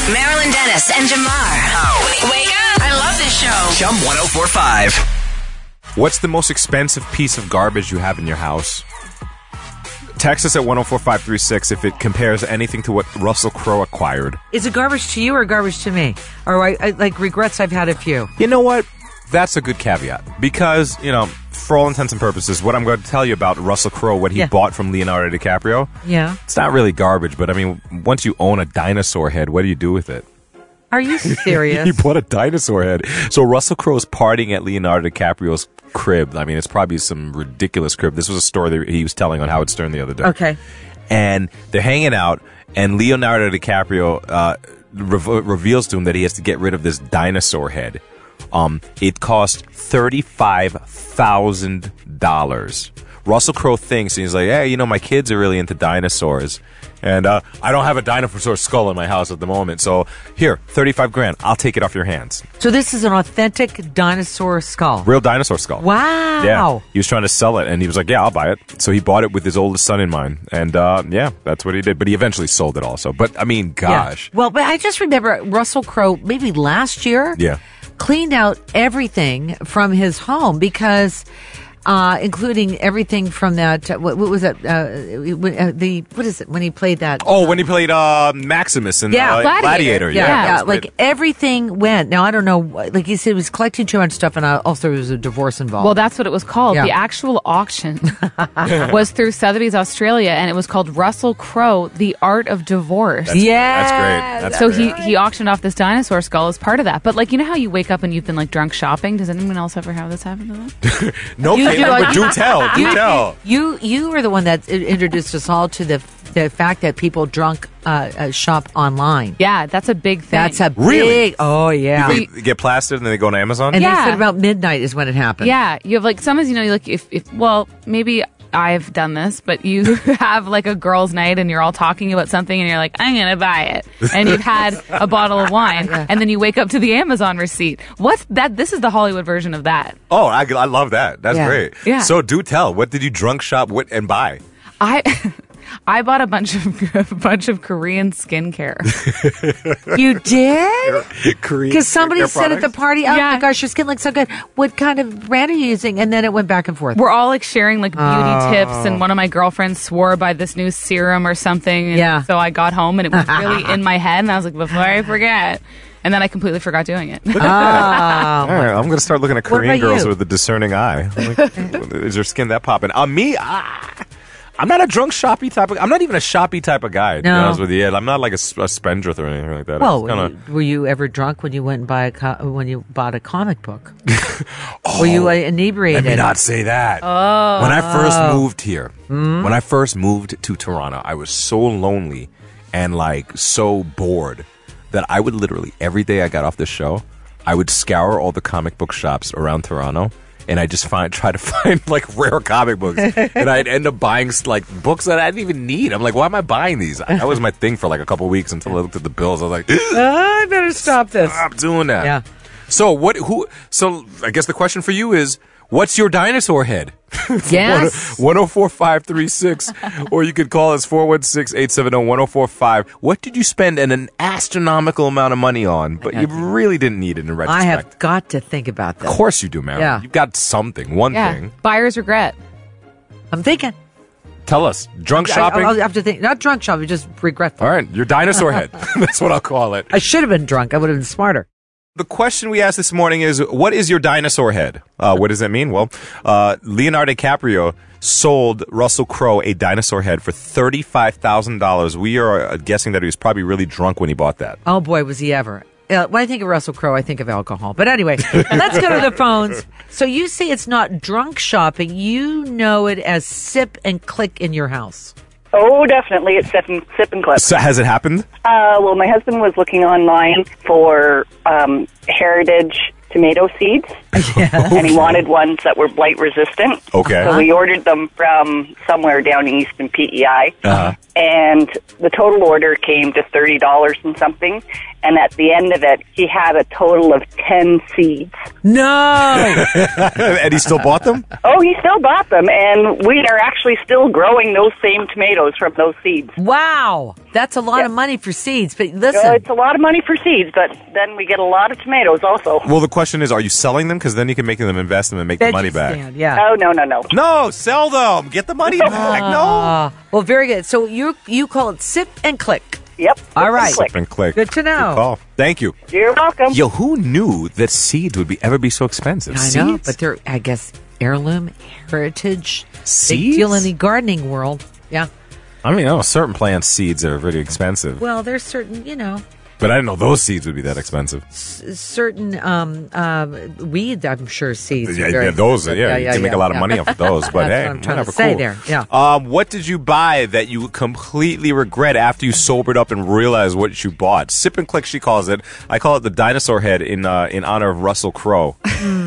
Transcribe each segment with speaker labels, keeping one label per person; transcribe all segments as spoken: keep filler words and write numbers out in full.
Speaker 1: Marilyn Dennis and Jamar. Wake up. I love this show.
Speaker 2: Chum one oh four point five.
Speaker 3: What's the most expensive piece of garbage you have in your house? Text us at one oh four five three six if it compares anything to what Russell Crowe acquired.
Speaker 4: Is it garbage to you or garbage to me? Or I, I like regrets I've had a few.
Speaker 3: You know what? That's a good caveat. Because, you know, for all intents and purposes, what I'm going to tell you about Russell Crowe, what he
Speaker 4: Yeah.
Speaker 3: bought from Leonardo DiCaprio,
Speaker 4: Yeah.
Speaker 3: it's not really garbage, but I mean, once you own a dinosaur head, what do you do with it?
Speaker 4: Are you serious?
Speaker 3: He bought a dinosaur head. So Russell Crowe's partying at Leonardo DiCaprio's crib. I mean, it's probably some ridiculous crib. This was a story that he was telling on Howard Stern the other day.
Speaker 4: Okay.
Speaker 3: And they're hanging out, and Leonardo DiCaprio uh, re- reveals to him that he has to get rid of this dinosaur head. Um, it cost thirty-five thousand dollars. Russell Crowe thinks, and he's like, hey, you know, my kids are really into dinosaurs. And uh, I don't have a dinosaur skull in my house at the moment. So here, thirty-five grand. I'll take it off your hands.
Speaker 4: So this is an authentic dinosaur skull.
Speaker 3: Real dinosaur skull.
Speaker 4: Wow.
Speaker 3: Yeah. He was trying to sell it, and he was like, yeah, I'll buy it. So he bought it with his oldest son in mind. And uh, yeah, that's what he did. But he eventually sold it also. But I mean, gosh.
Speaker 4: Yeah. Well, but I just remember Russell Crowe, maybe last year,
Speaker 3: Yeah.
Speaker 4: cleaned out everything from his home because... Uh, including everything from that. Uh, what, what was that? Uh, uh, the what is it when he played that?
Speaker 3: Oh, when he played uh, Maximus in
Speaker 4: Yeah,
Speaker 3: uh,
Speaker 4: Gladiator.
Speaker 3: Gladiator.
Speaker 4: Yeah,
Speaker 3: Yeah,
Speaker 4: yeah,
Speaker 3: that was
Speaker 4: like
Speaker 3: great.
Speaker 4: everything went. Now I don't know. Like he said, he was collecting too much stuff, and uh, also there was a divorce involved.
Speaker 5: Well, that's what it was called.
Speaker 4: Yeah.
Speaker 5: The actual auction was through Sotheby's, Australia, and it was called Russell Crowe: The Art of Divorce.
Speaker 3: That's,
Speaker 4: Yeah.
Speaker 3: that's great. That's
Speaker 5: so
Speaker 3: great.
Speaker 5: he, he auctioned off this dinosaur skull as part of that. But like, you know how you wake up and you've been like drunk shopping? Does anyone else ever have this happen to them?
Speaker 3: No,
Speaker 4: You-
Speaker 3: kidding,
Speaker 4: you-
Speaker 3: but do tell. Do
Speaker 4: you,
Speaker 3: tell.
Speaker 4: you you were the one that i- introduced us all to the the fact that people drunk uh, uh, shop online.
Speaker 5: Yeah, that's a big thing.
Speaker 4: That's a
Speaker 3: Really?
Speaker 4: big. Oh yeah.
Speaker 3: They get plastered and then they go on Amazon?
Speaker 4: And
Speaker 5: Yeah.
Speaker 4: they said about midnight is when it happened.
Speaker 5: Yeah, you have like sometimes, you know, like if, if well, maybe I've done this, but you have like a girls' night and you're all talking about something and you're like, I'm going to buy it. And you've had a bottle of wine and then you wake up to the Amazon receipt. What's that? This is the Hollywood version of that.
Speaker 3: Oh, I, I love that. That's
Speaker 4: Yeah.
Speaker 3: great.
Speaker 5: Yeah.
Speaker 3: So do tell. What did you drunk shop with and buy?
Speaker 5: I I bought a bunch of a bunch of Korean skincare.
Speaker 4: You did?
Speaker 3: Korean
Speaker 4: Because somebody
Speaker 3: skincare
Speaker 4: said at the
Speaker 3: products?
Speaker 4: party, oh
Speaker 5: Yeah.
Speaker 4: my gosh, your skin looks so good. What kind of brand are you using? And then it went back and forth.
Speaker 5: We're all like sharing like beauty tips, and one of my girlfriends swore by this new serum or something. And
Speaker 4: Yeah.
Speaker 5: So I got home and it was really in my head, and I was like, before I forget. And then I completely forgot doing it.
Speaker 4: Oh.
Speaker 3: All right, I'm going to start looking at
Speaker 4: What
Speaker 3: Korean
Speaker 4: about
Speaker 3: girls
Speaker 4: you?
Speaker 3: with a discerning eye. Like, is their skin that popping? Uh, me, ah, I'm not a drunk shoppy type of. I'm not even a shoppy type of guy. To be
Speaker 4: No.
Speaker 3: honest with you, yeah, I'm not like a, s- a spendthrift or anything like that.
Speaker 4: Well,
Speaker 3: It's kinda,
Speaker 4: were you ever drunk when you went and buy a co- when you bought a comic book? Were you uh, inebriated?
Speaker 3: let me not say that. Oh. When I first moved here, when I first moved to Toronto, I was so lonely and like so bored that I would literally every day I got off the show, I would scour all the comic book shops around Toronto. And I just find try to find like rare comic books, and I'd end up buying like books that I didn't even need. I'm like, why am I buying these? That was my thing for like a couple of weeks until I looked at the bills. I was like,
Speaker 4: I better stop this.
Speaker 3: stop doing that.
Speaker 4: Yeah.
Speaker 3: So what? Who? So I guess the question for you is, what's your dinosaur head?
Speaker 4: Yes.
Speaker 3: one oh four five three six, or you could call us four one six, eight seven zero, one oh four five. What did you spend an, an astronomical amount of money on, but you really didn't need it in retrospect?
Speaker 4: I have got to think about this.
Speaker 3: Of course you do, Mary.
Speaker 4: Yeah.
Speaker 3: You've got something, one
Speaker 5: Yeah.
Speaker 3: thing.
Speaker 5: Buyer's regret.
Speaker 4: I'm thinking.
Speaker 3: Tell us. Drunk shopping?
Speaker 4: I, I'll have to think. Not drunk shopping, just regretful.
Speaker 3: All right, your dinosaur head. That's what I'll call it.
Speaker 4: I should have been drunk. I would have been smarter.
Speaker 3: The question we asked this morning is, what is your dinosaur head? Uh, what does that mean? Well, uh, Leonardo DiCaprio sold Russell Crowe a dinosaur head for thirty-five thousand dollars. We are uh, guessing that he was probably really drunk when he bought that.
Speaker 4: Oh boy, was he ever. Uh, when I think of Russell Crowe, I think of alcohol. But anyway, let's go to the phones. So you say it's not drunk shopping. You know it as sip and click in your house.
Speaker 6: Oh, definitely. It's sip and, sip and clip.
Speaker 3: So has it happened?
Speaker 6: Uh, well, my husband was looking online for um, heritage tomato seeds, and he wanted ones that were blight resistant.
Speaker 3: Okay.
Speaker 6: So we ordered them from somewhere down east in P E I.
Speaker 3: Uh-huh.
Speaker 6: And the total order came to thirty dollars and something. And at the end of it, he had a total of ten seeds.
Speaker 4: No!
Speaker 3: And he still bought them?
Speaker 6: Oh, he still bought them, and we are actually still growing those same tomatoes from those seeds.
Speaker 4: Wow. That's a lot
Speaker 6: Yeah.
Speaker 4: of money for seeds. But listen.
Speaker 6: So it's a lot of money for seeds, but then we get a lot of tomatoes also.
Speaker 3: Well, the question is, are you selling them? Because then you can make them invest them and make the money
Speaker 4: Veggie
Speaker 3: back.
Speaker 4: stand, yeah.
Speaker 6: Oh, no, no, no.
Speaker 3: No, sell them. Get the money back. No.
Speaker 4: Uh, well, very good. So you you call it sip and click.
Speaker 6: Yep.
Speaker 4: All right.
Speaker 6: Click.
Speaker 3: And click.
Speaker 4: Good to know.
Speaker 3: Good call. Thank you.
Speaker 6: You're welcome.
Speaker 3: Yo, who knew that seeds would be ever be so expensive?
Speaker 4: I
Speaker 3: seeds?
Speaker 4: know, but they're, I guess, heirloom, heritage, big
Speaker 3: Seeds?
Speaker 4: deal in the gardening world. Yeah.
Speaker 3: I mean, I know certain plant seeds are really expensive,
Speaker 4: Well, there's certain, you know,
Speaker 3: but I didn't know those seeds would be that expensive.
Speaker 4: s- certain um, um, weed, I'm sure, seeds.
Speaker 3: Yeah,
Speaker 4: are very
Speaker 3: yeah, those. Yeah,
Speaker 4: expensive.
Speaker 3: you can make a lot of
Speaker 4: yeah.
Speaker 3: money off of those. But
Speaker 4: That's
Speaker 3: hey,
Speaker 4: what I'm trying to
Speaker 3: whatever,
Speaker 4: say
Speaker 3: cool.
Speaker 4: there, yeah.
Speaker 3: Um, what did you buy that you completely regret after you sobered up and realized what you bought? Sip and click, she calls it. I call it the dinosaur head in uh, in honor of Russell Crowe.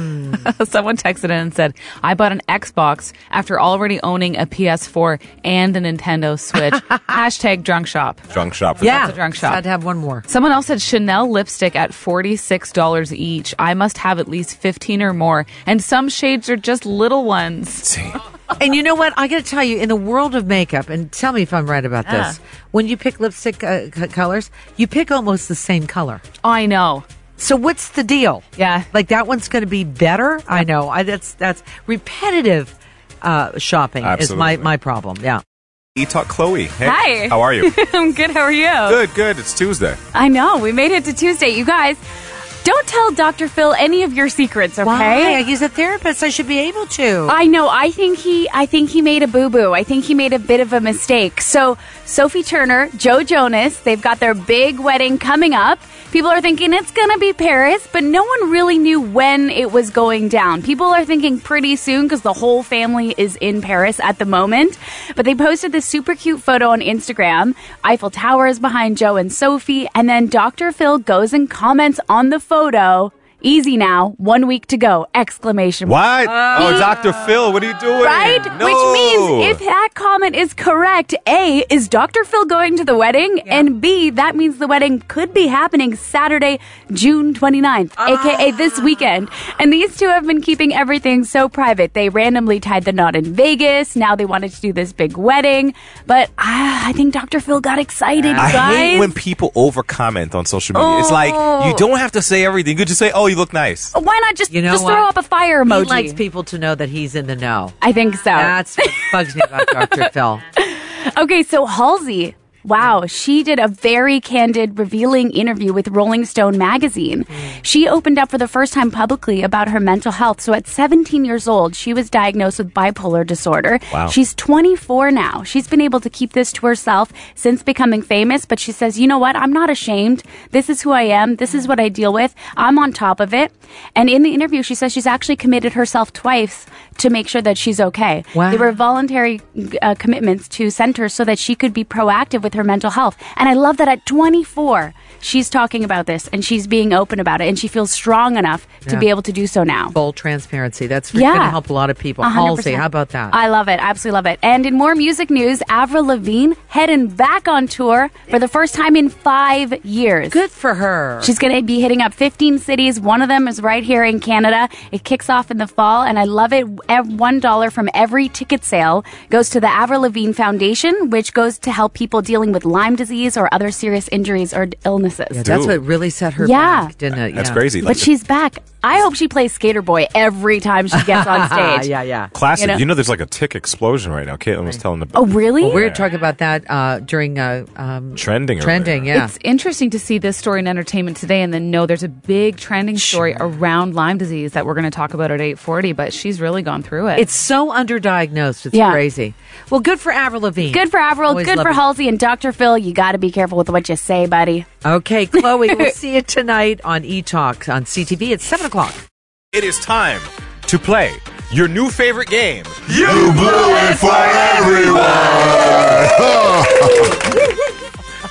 Speaker 5: Someone texted in and said, I bought an Xbox after already owning a P S four and a Nintendo Switch. Hashtag drunk shop.
Speaker 3: Drunk shop. For
Speaker 4: Yeah.
Speaker 5: That's a drunk shop.
Speaker 4: Had to have one more.
Speaker 5: Someone else said Chanel lipstick at forty-six dollars each. I must have at least fifteen or more. And some shades are just little ones.
Speaker 3: See.
Speaker 4: And you know what? I got to tell you, in the world of makeup, and tell me if I'm right about
Speaker 5: Yeah.
Speaker 4: this, when you pick lipstick uh, c- colors, you pick almost the same color.
Speaker 5: I know.
Speaker 4: So what's the deal?
Speaker 5: Yeah.
Speaker 4: Like that one's going to be better? I know. I, that's that's repetitive uh, shopping is
Speaker 3: Absolutely.
Speaker 4: my, my problem. Yeah.
Speaker 3: E-Talk Chloe. Hey,
Speaker 2: Hi.
Speaker 3: How are you?
Speaker 2: I'm good. How are you?
Speaker 3: Good, good. It's Tuesday.
Speaker 2: I know. We made it to Tuesday. You guys, don't tell Doctor Phil any of your secrets, okay?
Speaker 4: Why? He's a therapist. I should be able to.
Speaker 2: I know. I think he. I think he made a boo boo. I think he made a bit of a mistake. So Sophie Turner, Joe Jonas, they've got their big wedding coming up. People are thinking it's gonna be Paris, but no one really knew when it was going down. People are thinking pretty soon because the whole family is in Paris at the moment. But they posted this super cute photo on Instagram. Eiffel Tower is behind Joe and Sophie, and then Doctor Phil goes and comments on the photo. Easy now, one week to go! Exclamation mark.
Speaker 3: What? oh, Doctor Phil, what are you doing?
Speaker 2: Right?
Speaker 3: No.
Speaker 2: Which means if that comment is correct, A, is Doctor Phil going to the wedding? And B, that means the wedding could be happening Saturday, June twenty-ninth, aka this weekend. And these two have been keeping everything so private. They randomly tied the knot in Vegas. Now they wanted to do this big wedding. But uh, I think Doctor Phil got excited,
Speaker 3: I
Speaker 2: guys.
Speaker 3: hate when people over comment on social media. It's like you don't have to say everything. You could just say, "Oh, you look nice."
Speaker 2: Why not just,
Speaker 4: You know
Speaker 2: just
Speaker 4: what?
Speaker 2: throw up a fire emoji?
Speaker 4: He likes people to know that he's in the know.
Speaker 2: I think so.
Speaker 4: That's what bugs me about Doctor Phil.
Speaker 2: Okay, so Halsey, wow, she did a very candid, revealing interview with Rolling Stone magazine. She opened up for the first time publicly about her mental health. So at seventeen years old, she was diagnosed with bipolar disorder.
Speaker 3: Wow.
Speaker 2: She's twenty-four now. She's been able to keep this to herself since becoming famous, but she says, you know what? I'm not ashamed. This is who I am. This is what I deal with. I'm on top of it. And in the interview, she says she's actually committed herself twice to make sure that she's okay.
Speaker 4: Wow.
Speaker 2: They were voluntary uh, commitments to centers so that she could be proactive with her mental health. And I love that at twenty-four, she's talking about this and she's being open about it and she feels strong enough to
Speaker 4: Yeah.
Speaker 2: be able to do so now.
Speaker 4: Full transparency. That's
Speaker 2: Yeah.
Speaker 4: going to help a lot of people.
Speaker 2: one hundred
Speaker 4: Halsey,
Speaker 2: percent.
Speaker 4: how about that?
Speaker 2: I love it. Absolutely love it. And in more music news, Avril Lavigne heading back on tour for the first time in five years.
Speaker 4: Good for her.
Speaker 2: She's going to be hitting up fifteen cities. One of them is right here in Canada. It kicks off in the fall, and I love it. Ev- one dollar from every ticket sale goes to the Avril Lavigne Foundation, which goes to help people dealing with Lyme disease or other serious injuries or illnesses.
Speaker 4: Yeah, that's
Speaker 3: Dude.
Speaker 4: what really set her
Speaker 2: Yeah.
Speaker 4: back, didn't it?
Speaker 3: That's
Speaker 4: Yeah.
Speaker 3: crazy.
Speaker 2: But she's back. I hope she plays Skater Boy every time she gets on stage.
Speaker 4: yeah, yeah.
Speaker 3: Classic.
Speaker 2: You
Speaker 3: You
Speaker 2: know?
Speaker 3: know, there's like a tick explosion right now. Caitlin was telling the
Speaker 2: Oh, really?
Speaker 4: Well, we were talking about that uh, during uh, um,
Speaker 3: trending.
Speaker 4: trending.
Speaker 3: earlier.
Speaker 4: Yeah.
Speaker 5: It's interesting to see this story in entertainment today and then know there's a big trending story around Lyme disease that we're going to talk about at eight forty, but she's really gone through it.
Speaker 4: It's so underdiagnosed. It's
Speaker 2: Yeah.
Speaker 4: crazy. Well, good for Avril Lavigne.
Speaker 2: Good for Avril.
Speaker 4: Always
Speaker 2: Good
Speaker 4: love
Speaker 2: for
Speaker 4: it.
Speaker 2: Halsey and Doctor Phil. You got to be careful with what you say, buddy.
Speaker 4: Okay, Chloe, we'll see you tonight on E-Talk on C T V at seven o'clock.
Speaker 3: It is time to play your new favorite game.
Speaker 7: You blew it for everyone.
Speaker 3: Yeah,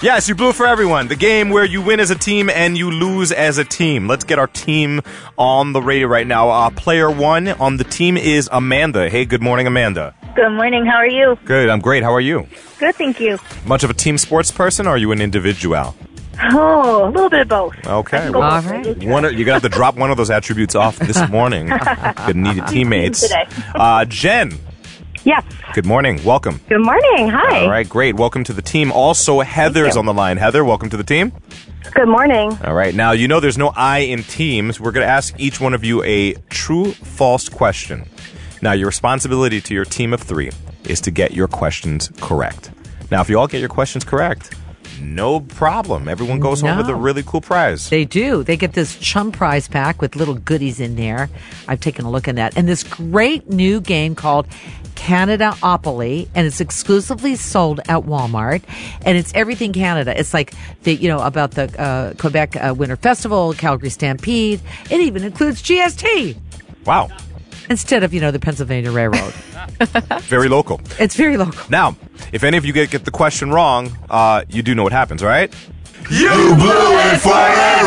Speaker 3: Yes, you blew it for everyone. The game where you win as a team and you lose as a team. Let's get our team on the radio right now. Uh, player one on the team is Amanda. Hey, good morning, Amanda.
Speaker 7: Good morning. How are you?
Speaker 3: Good, I'm great. How are you?
Speaker 7: Good, thank you.
Speaker 3: Much of a team sports person, or are you an individual?
Speaker 7: Oh, a little bit of both.
Speaker 3: Okay.
Speaker 7: Well,
Speaker 4: All right.
Speaker 3: One, you're going to have to drop one of those attributes off this morning. Good needed teammates.
Speaker 7: Today.
Speaker 3: Uh, Jen,
Speaker 7: Yes.
Speaker 3: good morning. Welcome.
Speaker 7: Good morning. Hi.
Speaker 3: All right, great. Welcome to the team. Also, Heather's on the line. Heather, welcome to the team.
Speaker 7: Good morning.
Speaker 3: All right. Now, you know there's no I in teams. We're going to ask each one of you a true, false question. Now, your responsibility to your team of three is to get your questions correct. Now, if you all get your questions correct, no problem. Everyone goes home
Speaker 4: No.
Speaker 3: with a really cool prize.
Speaker 4: They do. They get this chum prize pack with little goodies in there. I've taken a look at that. And this great new game called Canadaopoly, and it's exclusively sold at Walmart. And it's everything Canada. It's like, the you know, about the uh, Quebec uh, Winter Festival, Calgary Stampede. It even includes G S T
Speaker 3: Wow.
Speaker 4: instead of, you know, the Pennsylvania Railroad.
Speaker 3: Very local.
Speaker 4: It's very local.
Speaker 3: Now, if any of you get, get the question wrong, uh, you do know what happens, all right?
Speaker 8: You blew it for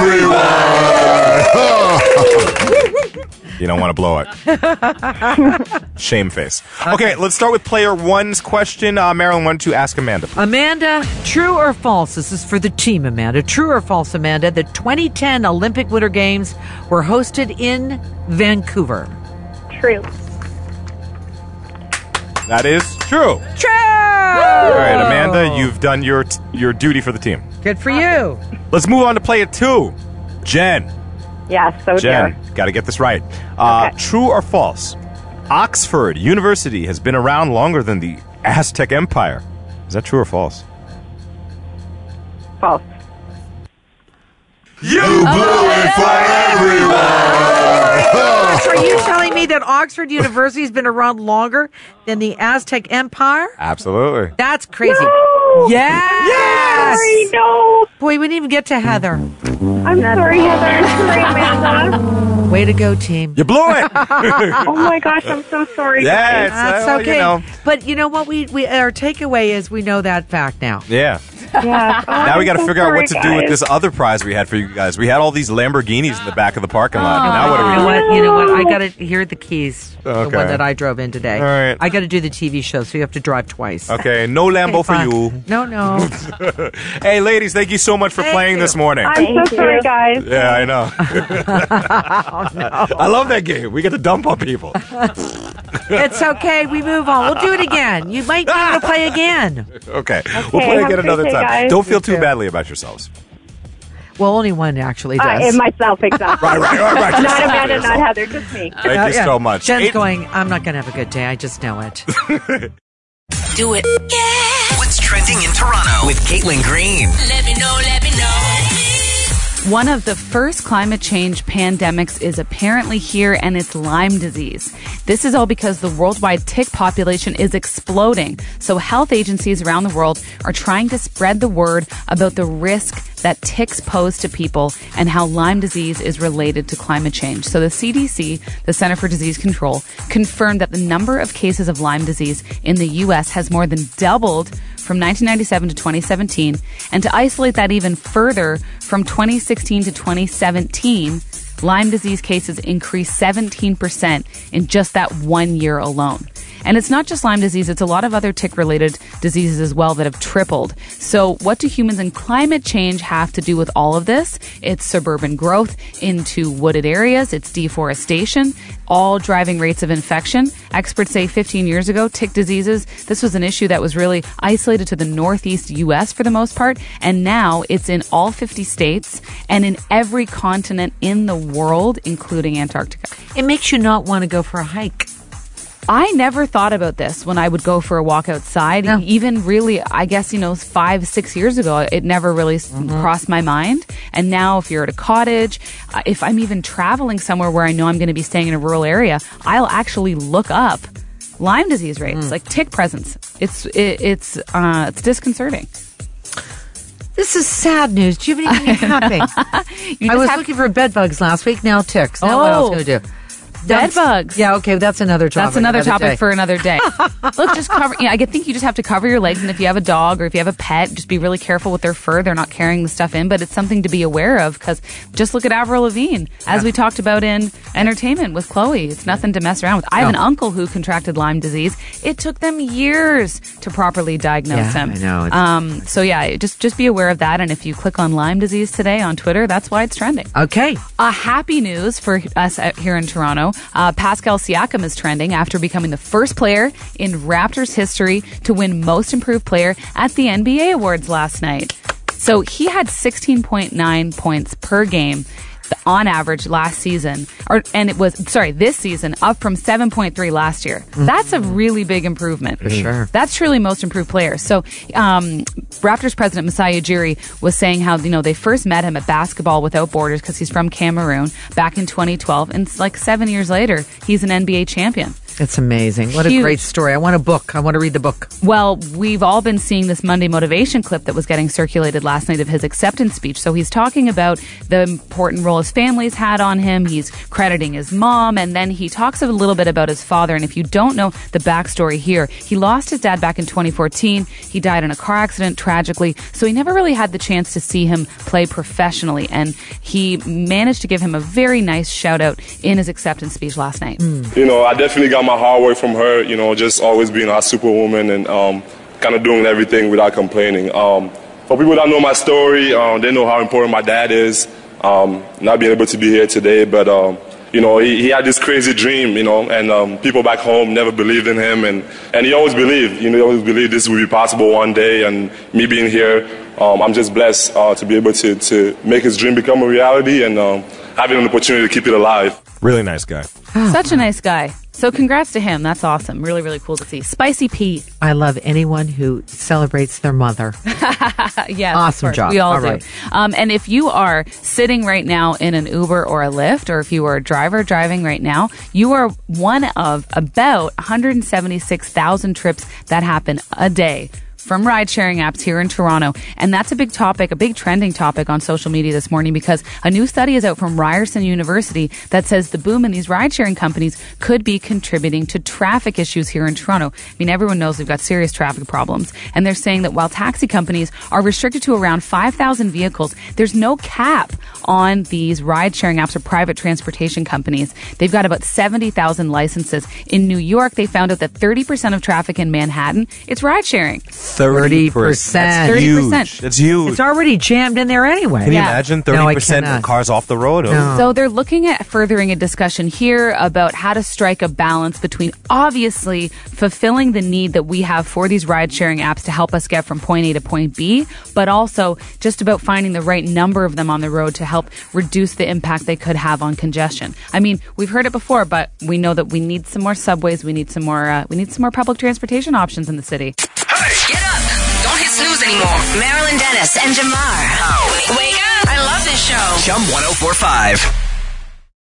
Speaker 8: everyone!
Speaker 3: You don't want to blow it. Shame face. Okay, let's start with player one's question. Uh, Marilyn, why don't you ask Amanda? please?
Speaker 4: Amanda, true or false? This is for the team, Amanda. True or false, Amanda? The twenty ten Olympic Winter Games were hosted in Vancouver.
Speaker 7: True.
Speaker 3: That is true.
Speaker 4: True!
Speaker 3: All right, Amanda, you've done your t- your duty for the team.
Speaker 4: Good for you.
Speaker 3: Let's move on to player two. Jen.
Speaker 7: Yes, so
Speaker 3: Jen,
Speaker 7: dear.
Speaker 3: got to get this right. Uh,
Speaker 7: Okay.
Speaker 3: True or false? Oxford University has been around longer than the Aztec Empire. Is that true or false?
Speaker 7: False.
Speaker 8: You blew it for everyone!
Speaker 4: Are you telling me that Oxford University has been around longer than the Aztec Empire?
Speaker 3: Absolutely.
Speaker 4: That's crazy.
Speaker 7: No!
Speaker 4: Yes!
Speaker 7: Sorry, no.
Speaker 4: Boy, we didn't even get to Heather.
Speaker 7: I'm sorry, Heather. I'm sorry, Amanda.
Speaker 4: Way to go, team.
Speaker 3: You blew it.
Speaker 7: Oh my gosh, I'm so sorry.
Speaker 3: Yeah, it's,
Speaker 4: That's
Speaker 3: uh, well,
Speaker 4: okay.
Speaker 3: You know.
Speaker 4: But you know what? We, we our takeaway is we know that fact now.
Speaker 3: Yeah.
Speaker 7: Yeah. Oh,
Speaker 3: Now we got to
Speaker 7: I'm so
Speaker 3: figure out what to
Speaker 7: sorry,
Speaker 3: do with
Speaker 7: guys.
Speaker 3: this other prize we had for you guys. We had all these Lamborghinis in the back of the parking lot. And now what do we
Speaker 4: You know
Speaker 3: do?
Speaker 4: what? You know what? I got to hear the keys. The
Speaker 3: Okay.
Speaker 4: one that I drove in today.
Speaker 3: All right.
Speaker 4: I got to do the T V show, so you have to drive twice.
Speaker 3: Okay, no Lambo
Speaker 4: Okay,
Speaker 3: for
Speaker 4: fine.
Speaker 3: you.
Speaker 4: No, no.
Speaker 3: Hey, ladies, thank you so much for
Speaker 4: Thank
Speaker 3: playing
Speaker 4: you.
Speaker 3: this morning.
Speaker 7: I'm
Speaker 6: Thank
Speaker 7: so sorry,
Speaker 6: you.
Speaker 7: guys.
Speaker 3: Yeah, I know. I love that game. We get to dump on people.
Speaker 4: It's okay. We move on. We'll do it again. You might be able to play again.
Speaker 3: Okay, we'll play
Speaker 7: have
Speaker 3: again
Speaker 7: a
Speaker 3: another
Speaker 7: great day,
Speaker 3: time.
Speaker 7: guys.
Speaker 3: Don't feel too
Speaker 4: too.
Speaker 3: badly about yourselves.
Speaker 4: Well, only one actually
Speaker 7: Uh,
Speaker 4: does.
Speaker 7: and myself, exactly.
Speaker 3: Right, right, right, right.
Speaker 7: Not Amanda, not Heather, just me.
Speaker 3: Thank
Speaker 4: Uh,
Speaker 3: you
Speaker 4: yeah.
Speaker 3: so much.
Speaker 4: Jen's
Speaker 3: Eight-
Speaker 4: going, I'm not going to have a good day. I just know it.
Speaker 1: Do it. Yeah.
Speaker 9: What's trending in Toronto with Caitlin Green?
Speaker 1: Let me know, let me know.
Speaker 5: One of the first climate change pandemics is apparently here, and it's Lyme disease. This is all because the worldwide tick population is exploding. So health agencies around the world are trying to spread the word about the risk that ticks pose to people and how Lyme disease is related to climate change. So the C D C, the Center for Disease Control, confirmed that the number of cases of Lyme disease in the U S has more than doubled from nineteen ninety-seven to twenty seventeen. And to isolate that even further, from twenty sixteen to twenty seventeen, Lyme disease cases increased seventeen percent in just that one year alone. And it's not just Lyme disease, it's a lot of other tick-related diseases as well that have tripled. So what do humans and climate change have to do with all of this? It's suburban growth into wooded areas, it's deforestation, all driving rates of infection. Experts say fifteen years ago, tick diseases, this was an issue that was really isolated to the northeast U S for the most part, and now it's in all fifty states and in every continent in the world, including Antarctica.
Speaker 4: It makes you not want to go for a hike.
Speaker 5: I never thought about this when I would go for a walk outside.
Speaker 4: No.
Speaker 5: Even really, I guess, you know, five, six years ago, it never really s crossed my mind. And now if you're at a cottage, uh, if I'm even traveling somewhere where I know I'm going to be staying in a rural area, I'll actually look up Lyme disease rates, like tick presence. It's, it, it's, uh, it's disconcerting.
Speaker 4: This is sad news. Do you have anything happy?
Speaker 5: You
Speaker 4: I
Speaker 5: just
Speaker 4: was
Speaker 5: have-
Speaker 4: looking for bed bugs last week. Now ticks. Now what else
Speaker 5: Oh.
Speaker 4: going to do?
Speaker 5: Bed bugs.
Speaker 4: Yeah, okay, that's another topic.
Speaker 5: That's another topic
Speaker 4: day.
Speaker 5: for another day. Look, just cover. Yeah, I think you just have to cover your legs, and if you have a dog or if you have a pet, just be really careful with their fur. They're not carrying the stuff in, but it's something to be aware of because just look at Avril Lavigne, as
Speaker 4: Yeah.
Speaker 5: we talked about in entertainment with Chloe. It's nothing to mess around with. I have an
Speaker 4: No.
Speaker 5: uncle who contracted Lyme disease. It took them years to properly diagnose
Speaker 4: Yeah,
Speaker 5: him.
Speaker 4: I know. It's-
Speaker 5: Um, so yeah, just just be aware of that. And if you click on Lyme disease today on Twitter, that's why it's trending.
Speaker 4: Okay.
Speaker 5: Uh, happy news for us out here in Toronto. Uh, Pascal Siakam is trending after becoming the first player in Raptors history to win Most Improved Player at the N B A Awards last night. So he had sixteen point nine points per game on average last season, or and it was sorry this season up from seven point three last year. That's a really big improvement.
Speaker 4: For sure.
Speaker 5: That's truly most improved player. So, um, Raptors president Masai Ujiri was saying how you know they first met him at Basketball Without Borders because he's from Cameroon back in twenty twelve, and it's like seven years later he's an N B A champion.
Speaker 4: It's amazing. What
Speaker 5: Huge.
Speaker 4: a great story. I want a book. I want to read the book.
Speaker 5: Well, we've all been seeing this Monday motivation clip that was getting circulated last night of his acceptance speech. So he's talking about the important role his family's had on him. He's crediting his mom, and then he talks a little bit about his father. And if you don't know the backstory here, he lost his dad back in twenty fourteen. He died in a car accident, tragically. So he never really had the chance to see him play professionally. And he managed to give him a very nice shout out in his acceptance speech last night.
Speaker 10: You know, I definitely got my hard work from her, you know, just always being our superwoman and um, kind of doing everything without complaining. Um, for people that know my story, um, they know how important my dad is, um, not being able to be here today, but, um, you know, he, he had this crazy dream, you know, and um, people back home never believed in him, and, and he always believed, you know, he always believed this would be possible one day, and me being here, um, I'm just blessed uh, to be able to, to make his dream become a reality and um, having an opportunity to keep it alive.
Speaker 3: Really nice guy.
Speaker 5: Such a nice guy. So congrats to him. That's awesome. Really, really cool to see. Spicy Pete.
Speaker 4: I love anyone who celebrates their mother.
Speaker 5: Yes,
Speaker 4: Awesome
Speaker 5: of course.
Speaker 4: job.
Speaker 5: We all,
Speaker 4: All
Speaker 5: do.
Speaker 4: right.
Speaker 5: Um, and if you are sitting right now in an Uber or a Lyft, or if you are a driver driving right now, you are one of about one hundred seventy-six thousand trips that happen a day from ride-sharing apps here in Toronto. And that's a big topic, a big trending topic on social media this morning because a new study is out from Ryerson University that says the boom in these ride-sharing companies could be contributing to traffic issues here in Toronto. I mean, everyone knows we've got serious traffic problems. And they're saying that while taxi companies are restricted to around five thousand vehicles, there's no cap on these ride-sharing apps or private transportation companies. They've got about seventy thousand licenses. In New York, they found out that thirty percent of traffic in Manhattan, it's ride-sharing.
Speaker 3: thirty percent. That's
Speaker 5: thirty
Speaker 3: huge.
Speaker 5: percent.
Speaker 3: That's huge.
Speaker 4: It's already jammed in there anyway.
Speaker 3: Can you
Speaker 5: Yeah.
Speaker 3: imagine
Speaker 4: No, I
Speaker 3: thirty percent
Speaker 4: cannot.
Speaker 3: of cars off the road?
Speaker 4: No.
Speaker 5: So they're looking at furthering a discussion here about how to strike a balance between obviously fulfilling the need that we have for these ride-sharing apps to help us get from point A to point B, but also just about finding the right number of them on the road to help reduce the impact they could have on congestion. I mean, we've heard it before, but we know that we need some more subways, we need some more, uh, we need some more public transportation options in the city.
Speaker 1: Get up. Don't hit snooze anymore. Marilyn Dennis and Jamar. Wake up. I love this show.
Speaker 9: Chum one oh four point five.